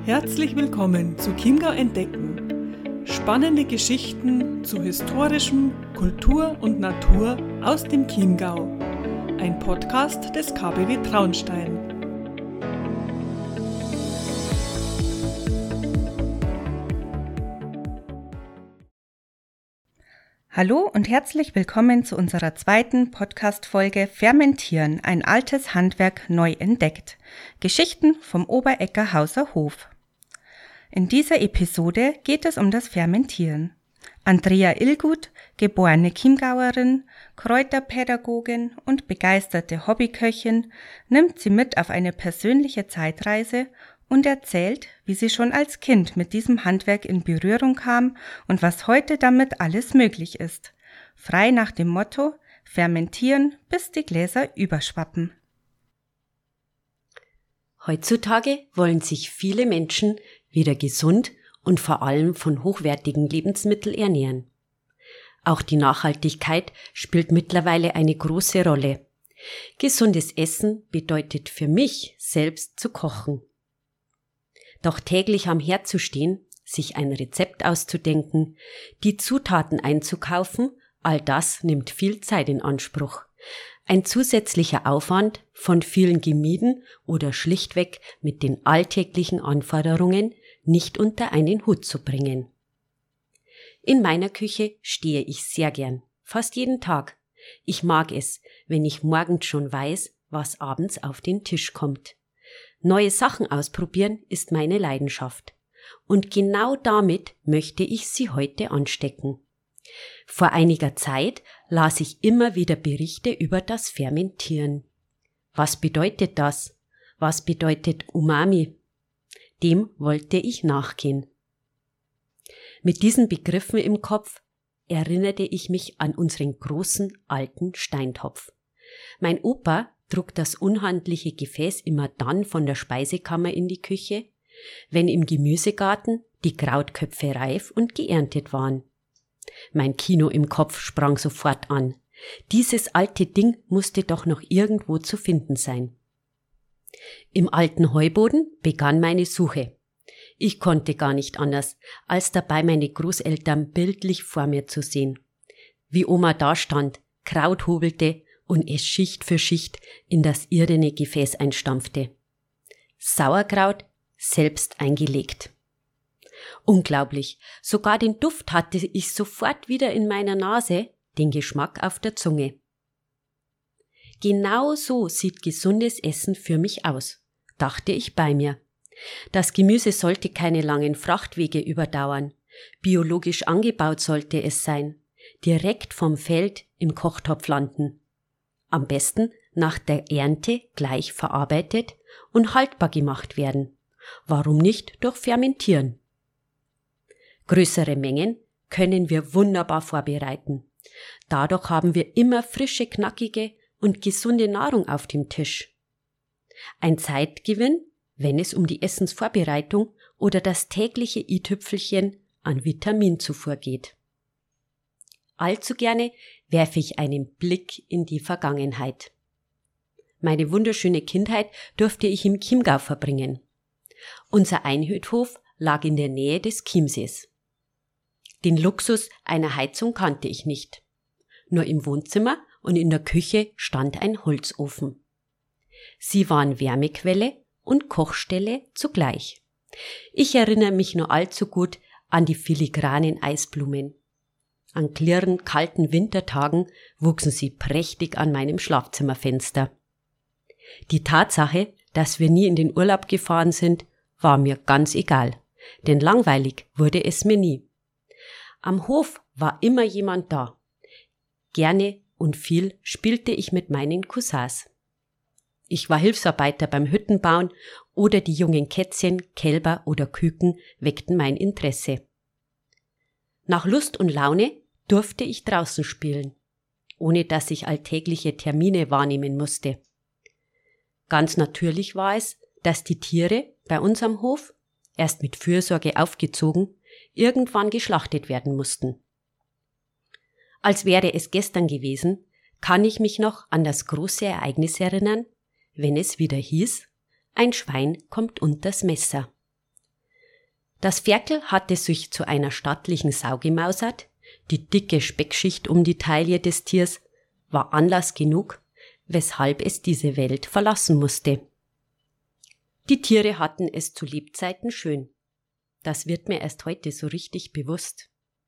Herzlich willkommen zu Chiemgau entdecken. Spannende Geschichten zu historischem, Kultur und Natur aus dem Chiemgau. Ein Podcast des KBW Traunstein. Hallo und herzlich willkommen zu unserer zweiten Podcast-Folge Fermentieren, ein altes Handwerk neu entdeckt. Geschichten vom Obereckerhauser Hof. In dieser Episode geht es um das Fermentieren. Andrea Illguth, geborene Chiemgauerin, Kräuterpädagogin und begeisterte Hobbyköchin, nimmt sie mit auf eine persönliche Zeitreise und erzählt, wie sie schon als Kind mit diesem Handwerk in Berührung kam und was heute damit alles möglich ist. Frei nach dem Motto: Fermentieren, bis die Gläser überschwappen. Heutzutage wollen sich viele Menschen wieder gesund und vor allem von hochwertigen Lebensmitteln ernähren. Auch die Nachhaltigkeit spielt mittlerweile eine große Rolle. Gesundes Essen bedeutet für mich selbst zu kochen. Doch täglich am Herd zu stehen, sich ein Rezept auszudenken, die Zutaten einzukaufen, all das nimmt viel Zeit in Anspruch. Ein zusätzlicher Aufwand, von vielen gemieden oder schlichtweg mit den alltäglichen Anforderungen nicht unter einen Hut zu bringen. In meiner Küche stehe ich sehr gern, fast jeden Tag. Ich mag es, wenn ich morgens schon weiß, was abends auf den Tisch kommt. Neue Sachen ausprobieren ist meine Leidenschaft. Und genau damit möchte ich Sie heute anstecken. Vor einiger Zeit las ich immer wieder Berichte über das Fermentieren. Was bedeutet das? Was bedeutet Umami? Dem wollte ich nachgehen. Mit diesen Begriffen im Kopf erinnerte ich mich an unseren großen alten Steintopf. Mein Opa trug das unhandliche Gefäß immer dann von der Speisekammer in die Küche, wenn im Gemüsegarten die Krautköpfe reif und geerntet waren. Mein Kino im Kopf sprang sofort an. Dieses alte Ding musste doch noch irgendwo zu finden sein. Im alten Heuboden begann meine Suche. Ich konnte gar nicht anders, als dabei meine Großeltern bildlich vor mir zu sehen. Wie Oma dastand, Kraut hobelte und es Schicht für Schicht in das irdene Gefäß einstampfte. Sauerkraut selbst eingelegt. Unglaublich, sogar den Duft hatte ich sofort wieder in meiner Nase, den Geschmack auf der Zunge. Genau so sieht gesundes Essen für mich aus, dachte ich bei mir. Das Gemüse sollte keine langen Frachtwege überdauern. Biologisch angebaut sollte es sein, direkt vom Feld im Kochtopf landen. Am besten nach der Ernte gleich verarbeitet und haltbar gemacht werden. Warum nicht durch Fermentieren? Größere Mengen können wir wunderbar vorbereiten. Dadurch haben wir immer frische, knackige und gesunde Nahrung auf dem Tisch. Ein Zeitgewinn, wenn es um die Essensvorbereitung oder das tägliche i-Tüpfelchen an Vitaminzufuhr geht. Allzu gerne werfe ich einen Blick in die Vergangenheit. Meine wunderschöne Kindheit durfte ich im Chiemgau verbringen. Unser Einhüthof lag in der Nähe des Chiemsees. Den Luxus einer Heizung kannte ich nicht. Nur im Wohnzimmer und in der Küche stand ein Holzofen. Sie waren Wärmequelle und Kochstelle zugleich. Ich erinnere mich nur allzu gut an die filigranen Eisblumen. An klirrend kalten Wintertagen wuchsen sie prächtig an meinem Schlafzimmerfenster. Die Tatsache, dass wir nie in den Urlaub gefahren sind, war mir ganz egal, denn langweilig wurde es mir nie. Am Hof war immer jemand da. Gerne und viel spielte ich mit meinen Cousins. Ich war Hilfsarbeiter beim Hüttenbauen oder die jungen Kätzchen, Kälber oder Küken weckten mein Interesse. Nach Lust und Laune durfte ich draußen spielen, ohne dass ich alltägliche Termine wahrnehmen musste. Ganz natürlich war es, dass die Tiere bei uns am Hof, erst mit Fürsorge aufgezogen, irgendwann geschlachtet werden mussten. Als wäre es gestern gewesen, kann ich mich noch an das große Ereignis erinnern, wenn es wieder hieß, ein Schwein kommt unters Messer. Das Ferkel hatte sich zu einer stattlichen Sau gemausert, die dicke Speckschicht um die Taille des Tiers war Anlass genug, weshalb es diese Welt verlassen musste. Die Tiere hatten es zu Lebzeiten schön. Das wird mir erst heute so richtig bewusst.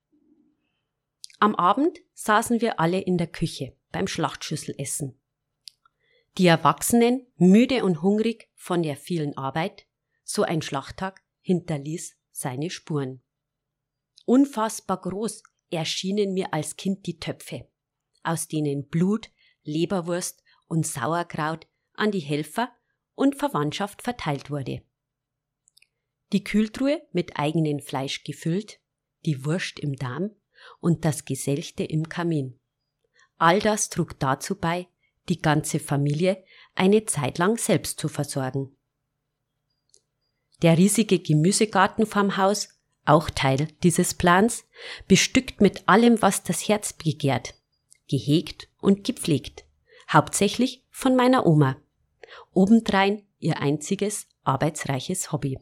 Am Abend saßen wir alle in der Küche beim Schlachtschüsselessen. Die Erwachsenen, müde und hungrig von der vielen Arbeit, so ein Schlachttag hinterließ seine Spuren. Unfassbar groß erschienen mir als Kind die Töpfe, aus denen Blut, Leberwurst und Sauerkraut an die Helfer und Verwandtschaft verteilt wurde. Die Kühltruhe mit eigenem Fleisch gefüllt, die Wurst im Darm und das Geselchte im Kamin. All das trug dazu bei, die ganze Familie eine Zeit lang selbst zu versorgen. Der riesige Gemüsegarten vorm Haus, auch Teil dieses Plans, bestückt mit allem, was das Herz begehrt, gehegt und gepflegt, hauptsächlich von meiner Oma. Obendrein ihr einziges arbeitsreiches Hobby.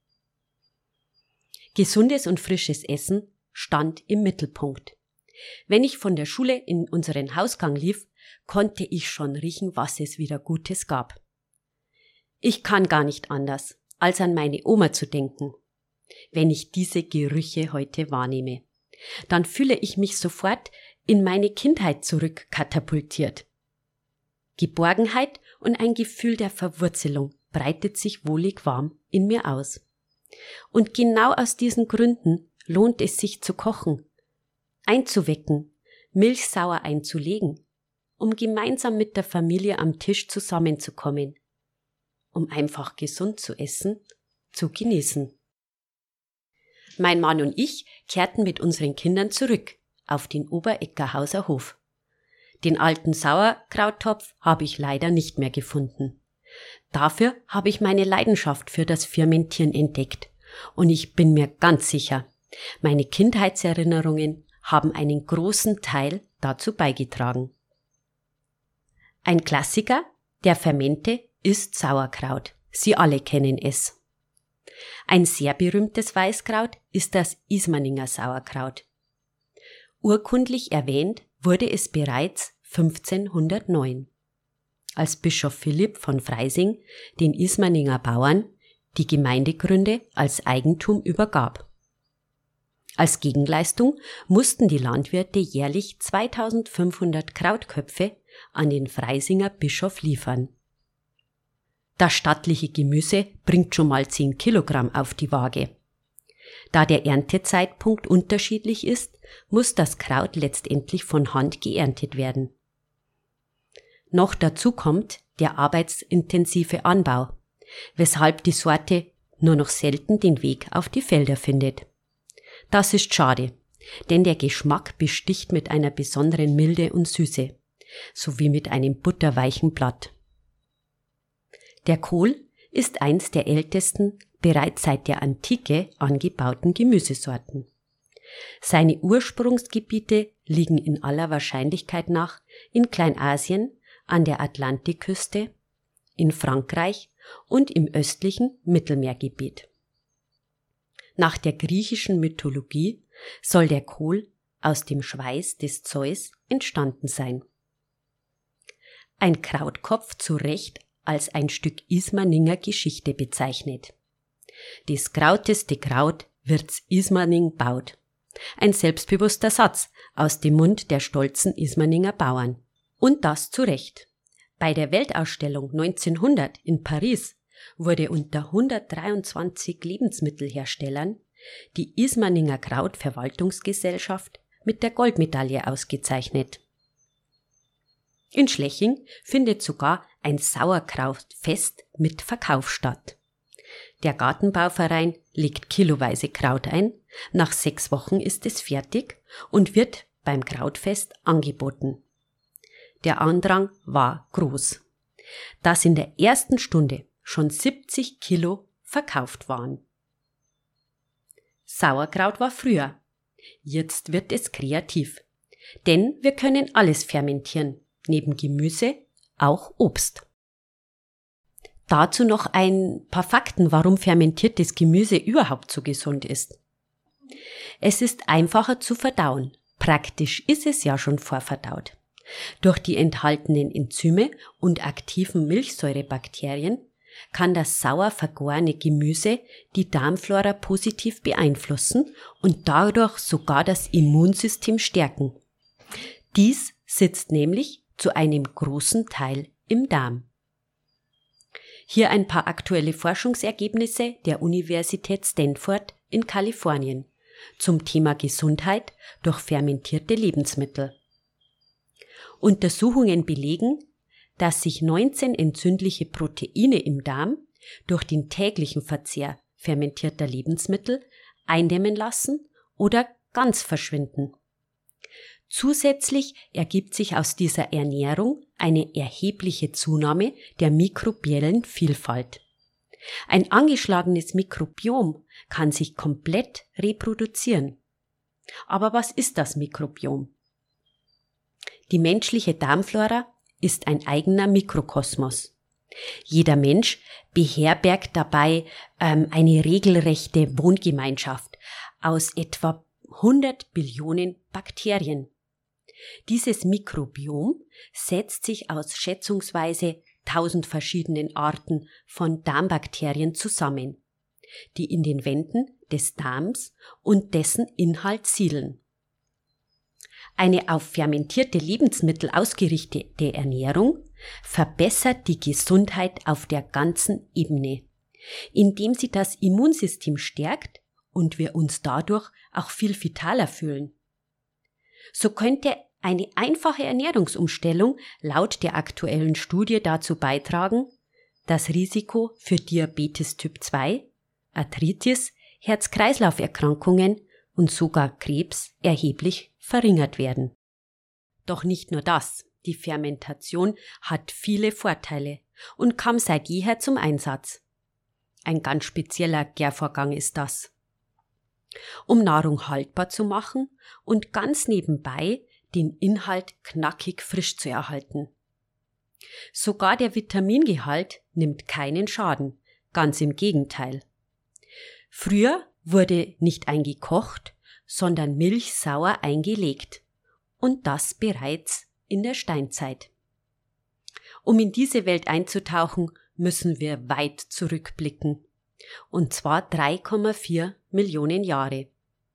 Gesundes und frisches Essen stand im Mittelpunkt. Wenn ich von der Schule in unseren Hausgang lief, konnte ich schon riechen, was es wieder Gutes gab. Ich kann gar nicht anders, als an meine Oma zu denken. Wenn ich diese Gerüche heute wahrnehme, dann fühle ich mich sofort in meine Kindheit zurückkatapultiert. Geborgenheit und ein Gefühl der Verwurzelung breitet sich wohlig warm in mir aus. Und genau aus diesen Gründen lohnt es sich zu kochen, einzuwecken, milchsauer einzulegen, um gemeinsam mit der Familie am Tisch zusammenzukommen, um einfach gesund zu essen, zu genießen. Mein Mann und ich kehrten mit unseren Kindern zurück auf den Obereckerhauser Hof. Den alten Sauerkrauttopf habe ich leider nicht mehr gefunden. Dafür habe ich meine Leidenschaft für das Fermentieren entdeckt und ich bin mir ganz sicher, meine Kindheitserinnerungen haben einen großen Teil dazu beigetragen. Ein Klassiker der Fermente ist Sauerkraut. Sie alle kennen es. Ein sehr berühmtes Weißkraut ist das Ismaninger Sauerkraut. Urkundlich erwähnt wurde es bereits 1509, als Bischof Philipp von Freising den Ismaninger Bauern die Gemeindegründe als Eigentum übergab. Als Gegenleistung mussten die Landwirte jährlich 2500 Krautköpfe an den Freisinger Bischof liefern. Das stattliche Gemüse bringt schon mal 10 Kilogramm auf die Waage. Da der Erntezeitpunkt unterschiedlich ist, muss das Kraut letztendlich von Hand geerntet werden. Noch dazu kommt der arbeitsintensive Anbau, weshalb die Sorte nur noch selten den Weg auf die Felder findet. Das ist schade, denn der Geschmack besticht mit einer besonderen Milde und Süße, sowie mit einem butterweichen Blatt. Der Kohl ist eins der ältesten, bereits seit der Antike angebauten Gemüsesorten. Seine Ursprungsgebiete liegen in aller Wahrscheinlichkeit nach in Kleinasien, an der Atlantikküste, in Frankreich und im östlichen Mittelmeergebiet. Nach der griechischen Mythologie soll der Kohl aus dem Schweiß des Zeus entstanden sein. Ein Krautkopf zu Recht als ein Stück Ismaninger Geschichte bezeichnet. Das krauteste Kraut wird's Ismaning baut. Ein selbstbewusster Satz aus dem Mund der stolzen Ismaninger Bauern. Und das zu Recht. Bei der Weltausstellung 1900 in Paris wurde unter 123 Lebensmittelherstellern die Ismaninger Krautverwaltungsgesellschaft mit der Goldmedaille ausgezeichnet. In Schleching findet sogar ein Sauerkrautfest mit Verkauf statt. Der Gartenbauverein legt kiloweise Kraut ein, nach 6 Wochen ist es fertig und wird beim Krautfest angeboten. Der Andrang war groß, dass in der ersten Stunde schon 70 Kilo verkauft waren. Sauerkraut war früher, jetzt wird es kreativ, denn wir können alles fermentieren, neben Gemüse auch Obst. Dazu noch ein paar Fakten, warum fermentiertes Gemüse überhaupt so gesund ist. Es ist einfacher zu verdauen. Praktisch ist es ja schon vorverdaut. Durch die enthaltenen Enzyme und aktiven Milchsäurebakterien kann das sauer vergorene Gemüse die Darmflora positiv beeinflussen und dadurch sogar das Immunsystem stärken. Dies sitzt nämlich zu einem großen Teil im Darm. Hier ein paar aktuelle Forschungsergebnisse der Universität Stanford in Kalifornien zum Thema Gesundheit durch fermentierte Lebensmittel. Untersuchungen belegen, dass sich 19 entzündliche Proteine im Darm durch den täglichen Verzehr fermentierter Lebensmittel eindämmen lassen oder ganz verschwinden. Zusätzlich ergibt sich aus dieser Ernährung eine erhebliche Zunahme der mikrobiellen Vielfalt. Ein angeschlagenes Mikrobiom kann sich komplett reproduzieren. Aber was ist das Mikrobiom? Die menschliche Darmflora ist ein eigener Mikrokosmos. Jeder Mensch beherbergt dabei eine regelrechte Wohngemeinschaft aus etwa 100 Billionen Bakterien. Dieses Mikrobiom setzt sich aus schätzungsweise 1000 verschiedenen Arten von Darmbakterien zusammen, die in den Wänden des Darms und dessen Inhalt siedeln. Eine auf fermentierte Lebensmittel ausgerichtete Ernährung verbessert die Gesundheit auf der ganzen Ebene, indem sie das Immunsystem stärkt und wir uns dadurch auch viel vitaler fühlen. So könnte eine einfache Ernährungsumstellung laut der aktuellen Studie dazu beitragen, das Risiko für Diabetes Typ 2, Arthritis, Herz-Kreislauf-Erkrankungen und sogar Krebs erheblich verringert werden. Doch nicht nur das, die Fermentation hat viele Vorteile und kam seit jeher zum Einsatz. Ein ganz spezieller Gärvorgang ist das. Um Nahrung haltbar zu machen und ganz nebenbei den Inhalt knackig frisch zu erhalten. Sogar der Vitamingehalt nimmt keinen Schaden, ganz im Gegenteil. Früher wurde nicht eingekocht, sondern milchsauer eingelegt. Und das bereits in der Steinzeit. Um in diese Welt einzutauchen, müssen wir weit zurückblicken. Und zwar 3,4 Millionen Jahre.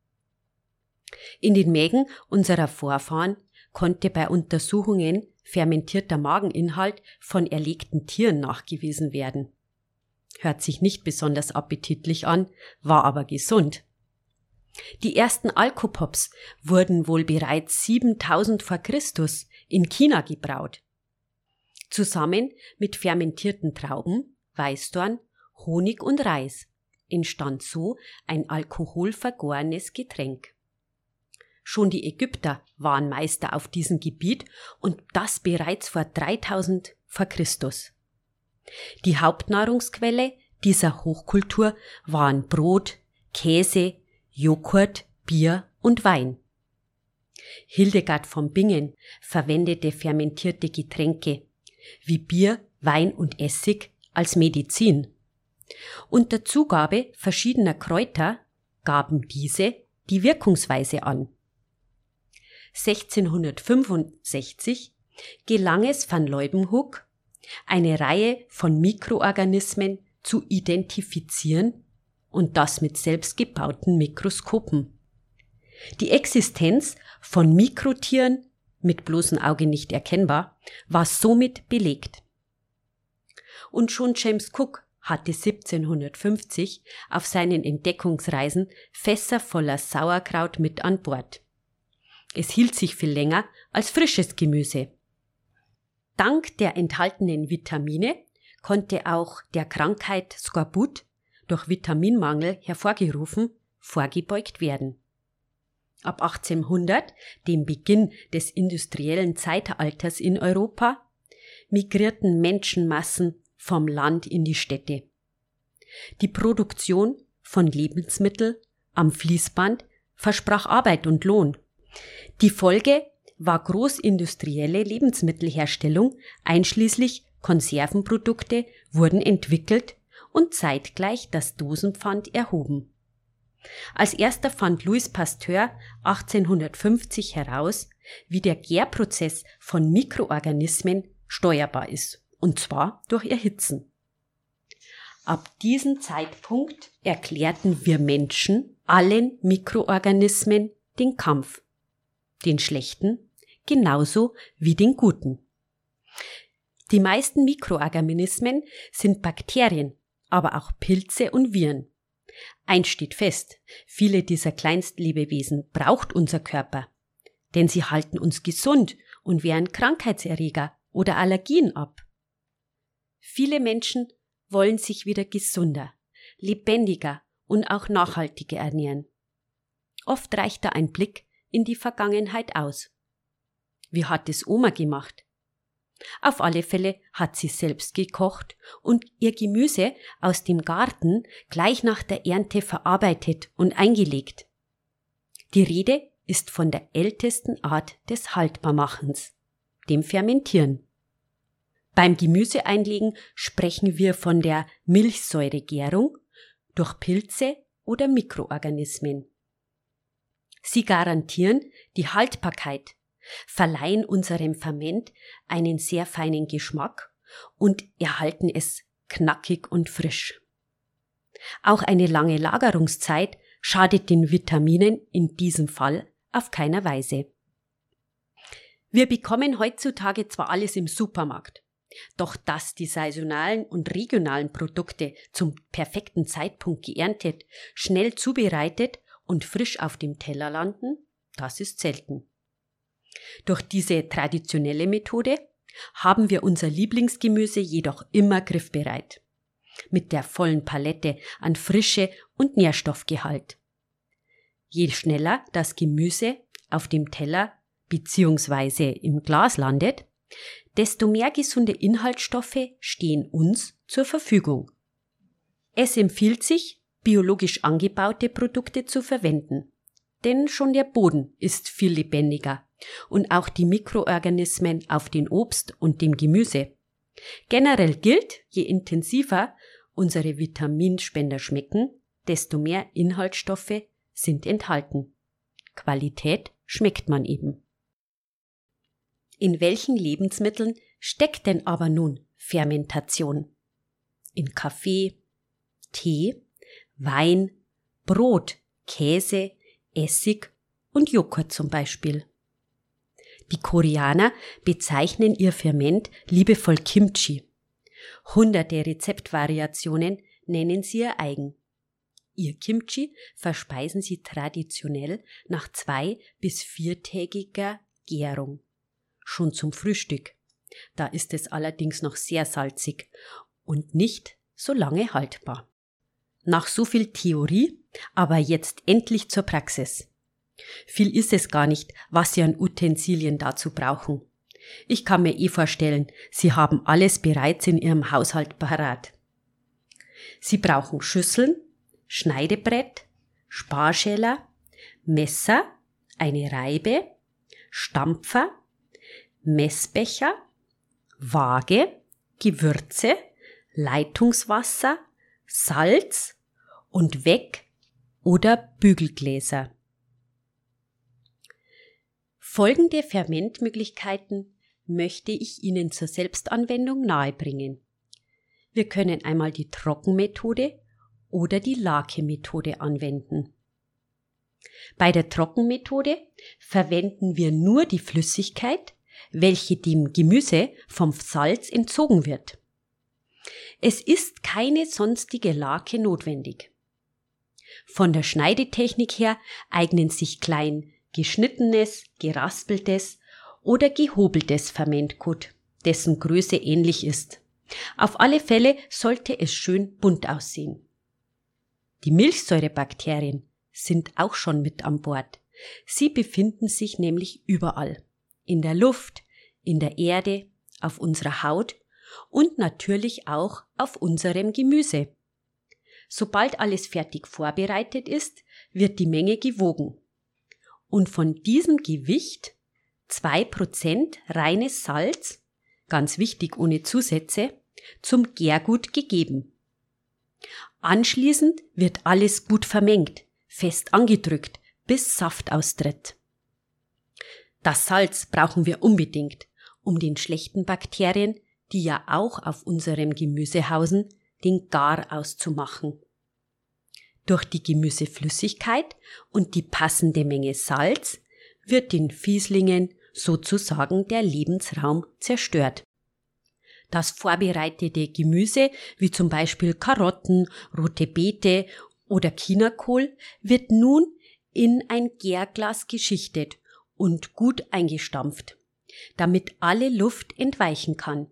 In den Mägen unserer Vorfahren konnte bei Untersuchungen fermentierter Mageninhalt von erlegten Tieren nachgewiesen werden. Hört sich nicht besonders appetitlich an, war aber gesund. Die ersten Alkopops wurden wohl bereits 7000 vor Christus in China gebraut. Zusammen mit fermentierten Trauben, Weißdorn, Honig und Reis entstand so ein alkoholvergorenes Getränk. Schon die Ägypter waren Meister auf diesem Gebiet und das bereits vor 3000 vor Christus. Die Hauptnahrungsquelle dieser Hochkultur waren Brot, Käse, Joghurt, Bier und Wein. Hildegard von Bingen verwendete fermentierte Getränke wie Bier, Wein und Essig als Medizin. Unter Zugabe verschiedener Kräuter gaben diese die Wirkungsweise an. 1665 gelang es van Leeuwenhoek, eine Reihe von Mikroorganismen zu identifizieren und das mit selbstgebauten Mikroskopen. Die Existenz von Mikrotieren, mit bloßem Auge nicht erkennbar, war somit belegt. Und schon James Cook hatte 1750 auf seinen Entdeckungsreisen Fässer voller Sauerkraut mit an Bord. Es hielt sich viel länger als frisches Gemüse. Dank der enthaltenen Vitamine konnte auch der Krankheit Skorbut, durch Vitaminmangel hervorgerufen, vorgebeugt werden. Ab 1800, dem Beginn des industriellen Zeitalters in Europa, migrierten Menschenmassen vom Land in die Städte. Die Produktion von Lebensmitteln am Fließband versprach Arbeit und Lohn. Die Folge war großindustrielle Lebensmittelherstellung einschließlich Konservenprodukte wurden entwickelt und zeitgleich das Dosenpfand erhoben. Als erster fand Louis Pasteur 1850 heraus, wie der Gärprozess von Mikroorganismen steuerbar ist, und zwar durch Erhitzen. Ab diesem Zeitpunkt erklärten wir Menschen allen Mikroorganismen den Kampf, den schlechten genauso wie den guten. Die meisten Mikroorganismen sind Bakterien, aber auch Pilze und Viren. Eins steht fest, viele dieser Kleinstlebewesen braucht unser Körper, denn sie halten uns gesund und wehren Krankheitserreger oder Allergien ab. Viele Menschen wollen sich wieder gesunder, lebendiger und auch nachhaltiger ernähren. Oft reicht da ein Blick in die Vergangenheit aus. Wie hat es Oma gemacht? Auf alle Fälle hat sie selbst gekocht und ihr Gemüse aus dem Garten gleich nach der Ernte verarbeitet und eingelegt. Die Rede ist von der ältesten Art des Haltbarmachens, dem Fermentieren. Beim Gemüseeinlegen sprechen wir von der Milchsäuregärung durch Pilze oder Mikroorganismen. Sie garantieren die Haltbarkeit, verleihen unserem Ferment einen sehr feinen Geschmack und erhalten es knackig und frisch. Auch eine lange Lagerungszeit schadet den Vitaminen in diesem Fall auf keiner Weise. Wir bekommen heutzutage zwar alles im Supermarkt, doch dass die saisonalen und regionalen Produkte zum perfekten Zeitpunkt geerntet, schnell zubereitet und frisch auf dem Teller landen, das ist selten. Durch diese traditionelle Methode haben wir unser Lieblingsgemüse jedoch immer griffbereit, mit der vollen Palette an Frische und Nährstoffgehalt. Je schneller das Gemüse auf dem Teller bzw. im Glas landet, desto mehr gesunde Inhaltsstoffe stehen uns zur Verfügung. Es empfiehlt sich, biologisch angebaute Produkte zu verwenden, denn schon der Boden ist viel lebendiger und auch die Mikroorganismen auf dem Obst und dem Gemüse. Generell gilt, je intensiver unsere Vitaminspender schmecken, desto mehr Inhaltsstoffe sind enthalten. Qualität schmeckt man eben. In welchen Lebensmitteln steckt denn aber nun Fermentation? In Kaffee, Tee, Wein, Brot, Käse, Essig und Joghurt zum Beispiel. Die Koreaner bezeichnen ihr Ferment liebevoll Kimchi. Hunderte Rezeptvariationen nennen sie ihr eigen. Ihr Kimchi verspeisen sie traditionell nach 2- bis 4-tägiger Gärung. Schon zum Frühstück. Da ist es allerdings noch sehr salzig und nicht so lange haltbar. Nach so viel Theorie, aber jetzt endlich zur Praxis. Viel ist es gar nicht, was Sie an Utensilien dazu brauchen. Ich kann mir vorstellen, Sie haben alles bereits in Ihrem Haushalt parat. Sie brauchen Schüsseln, Schneidebrett, Sparschäler, Messer, eine Reibe, Stampfer, Messbecher, Waage, Gewürze, Leitungswasser, Salz und Weg- oder Bügelgläser. Folgende Fermentmöglichkeiten möchte ich Ihnen zur Selbstanwendung nahebringen. Wir können einmal die Trockenmethode oder die Lake-Methode anwenden. Bei der Trockenmethode verwenden wir nur die Flüssigkeit, welche dem Gemüse vom Salz entzogen wird. Es ist keine sonstige Lake notwendig. Von der Schneidetechnik her eignen sich klein geschnittenes, geraspeltes oder gehobeltes Fermentgut, dessen Größe ähnlich ist. Auf alle Fälle sollte es schön bunt aussehen. Die Milchsäurebakterien sind auch schon mit an Bord. Sie befinden sich nämlich überall. In der Luft, in der Erde, auf unserer Haut und natürlich auch auf unserem Gemüse. Sobald alles fertig vorbereitet ist, wird die Menge gewogen. Und von diesem Gewicht 2% reines Salz ganz wichtig ohne Zusätze, zum Gärgut gegeben. Anschließend wird alles gut vermengt, fest angedrückt, bis Saft austritt. Das Salz brauchen wir unbedingt, um den schlechten Bakterien, die ja auch auf unserem Gemüse hausen, den Gar auszumachen. Durch die Gemüseflüssigkeit und die passende Menge Salz wird den Fieslingen sozusagen der Lebensraum zerstört. Das vorbereitete Gemüse, wie zum Beispiel Karotten, rote Beete oder Chinakohl, wird nun in ein Gärglas geschichtet und gut eingestampft, damit alle Luft entweichen kann.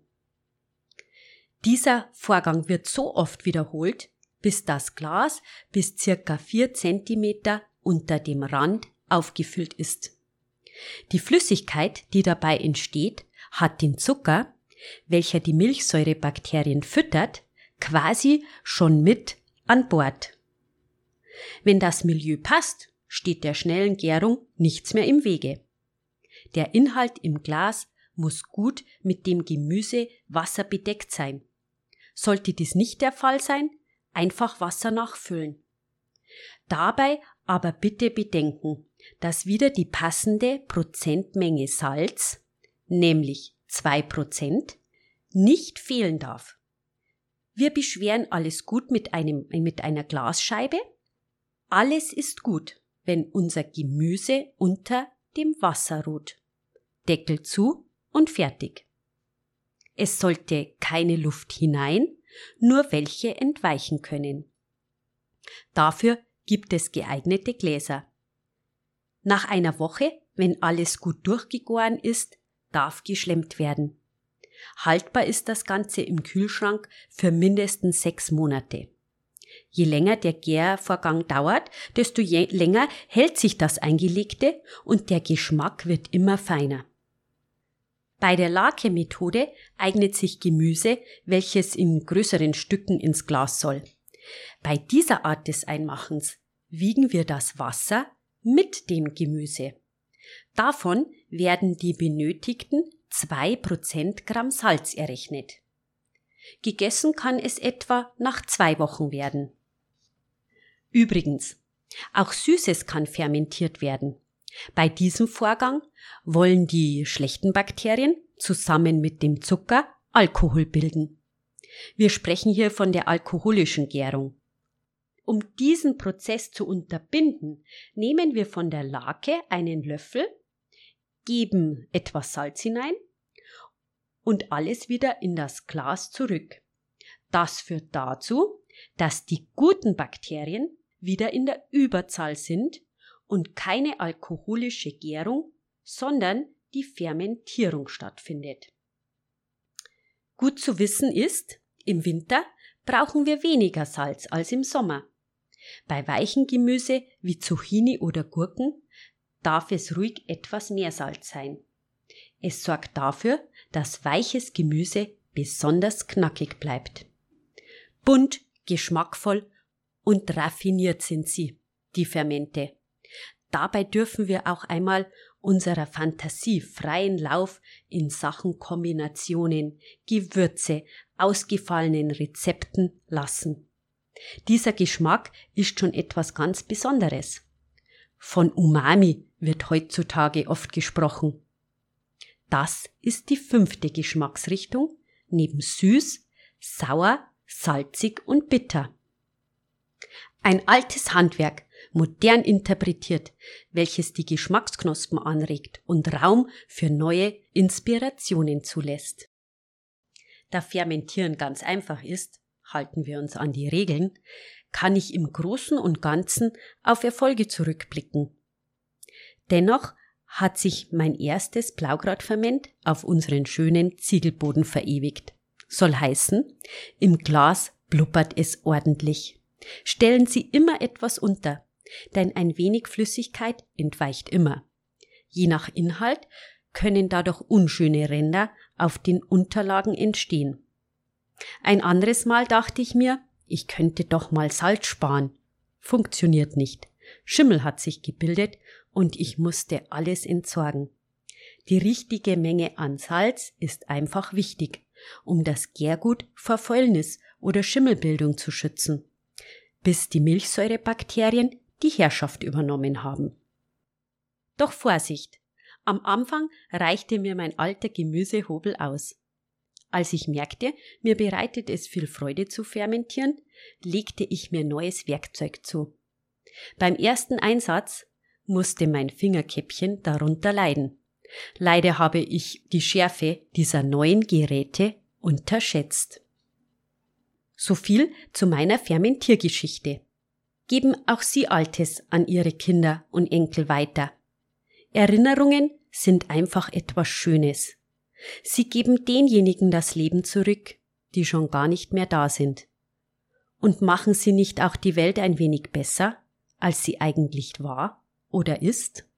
Dieser Vorgang wird so oft wiederholt, bis das Glas bis ca. 4 cm unter dem Rand aufgefüllt ist. Die Flüssigkeit, die dabei entsteht, hat den Zucker, welcher die Milchsäurebakterien füttert, quasi schon mit an Bord. Wenn das Milieu passt, steht der schnellen Gärung nichts mehr im Wege. Der Inhalt im Glas muss gut mit dem Gemüsewasser bedeckt sein. Sollte dies nicht der Fall sein, einfach Wasser nachfüllen. Dabei aber bitte bedenken, dass wieder die passende Prozentmenge Salz, nämlich 2%, nicht fehlen darf. Wir beschweren alles gut mit einer Glasscheibe. Alles ist gut, wenn unser Gemüse unter dem Wasser ruht. Deckel zu und fertig. Es sollte keine Luft hinein, nur welche entweichen können. Dafür gibt es geeignete Gläser. Nach einer Woche, wenn alles gut durchgegoren ist, darf geschlemmt werden. Haltbar ist das Ganze im Kühlschrank für mindestens 6 Monate. Je länger der Gärvorgang dauert, desto länger hält sich das Eingelegte und der Geschmack wird immer feiner. Bei der Lake-Methode eignet sich Gemüse, welches in größeren Stücken ins Glas soll. Bei dieser Art des Einmachens wiegen wir das Wasser mit dem Gemüse. Davon werden die benötigten 2% Gramm Salz errechnet. Gegessen kann es etwa nach 2 Wochen werden. Übrigens, auch Süßes kann fermentiert werden. Bei diesem Vorgang wollen die schlechten Bakterien zusammen mit dem Zucker Alkohol bilden. Wir sprechen hier von der alkoholischen Gärung. Um diesen Prozess zu unterbinden, nehmen wir von der Lake einen Löffel, geben etwas Salz hinein und alles wieder in das Glas zurück. Das führt dazu, dass die guten Bakterien wieder in der Überzahl sind und keine alkoholische Gärung, sondern die Fermentierung stattfindet. Gut zu wissen ist, im Winter brauchen wir weniger Salz als im Sommer. Bei weichen Gemüse wie Zucchini oder Gurken darf es ruhig etwas mehr Salz sein. Es sorgt dafür, dass weiches Gemüse besonders knackig bleibt. Bunt, geschmackvoll und raffiniert sind sie, die Fermente. Dabei dürfen wir auch einmal unserer Fantasie freien Lauf in Sachen Kombinationen, Gewürze, ausgefallenen Rezepten lassen. Dieser Geschmack ist schon etwas ganz Besonderes. Von Umami wird heutzutage oft gesprochen. Das ist die 5. Geschmacksrichtung, neben süß, sauer, salzig und bitter. Ein altes Handwerk, modern interpretiert, welches die Geschmacksknospen anregt und Raum für neue Inspirationen zulässt. Da Fermentieren ganz einfach ist, halten wir uns an die Regeln, kann ich im Großen und Ganzen auf Erfolge zurückblicken. Dennoch hat sich mein erstes Blaugradferment auf unseren schönen Ziegelboden verewigt. Soll heißen, im Glas blubbert es ordentlich. Stellen Sie immer etwas unter, denn ein wenig Flüssigkeit entweicht immer. Je nach Inhalt können dadurch unschöne Ränder auf den Unterlagen entstehen. Ein anderes Mal dachte ich mir, ich könnte doch mal Salz sparen. Funktioniert nicht. Schimmel hat sich gebildet und ich musste alles entsorgen. Die richtige Menge an Salz ist einfach wichtig, um das Gärgut vor Fäulnis oder Schimmelbildung zu schützen, bis die Milchsäurebakterien die Herrschaft übernommen haben. Doch Vorsicht! Am Anfang reichte mir mein alter Gemüsehobel aus. Als ich merkte, mir bereitet es viel Freude zu fermentieren, legte ich mir neues Werkzeug zu. Beim ersten Einsatz musste mein Fingerkäppchen darunter leiden. Leider habe ich die Schärfe dieser neuen Geräte unterschätzt. So viel zu meiner Fermentiergeschichte. Geben auch Sie Altes an Ihre Kinder und Enkel weiter. Erinnerungen sind einfach etwas Schönes. Sie geben denjenigen das Leben zurück, die schon gar nicht mehr da sind. Und machen sie nicht auch die Welt ein wenig besser, als sie eigentlich war oder ist?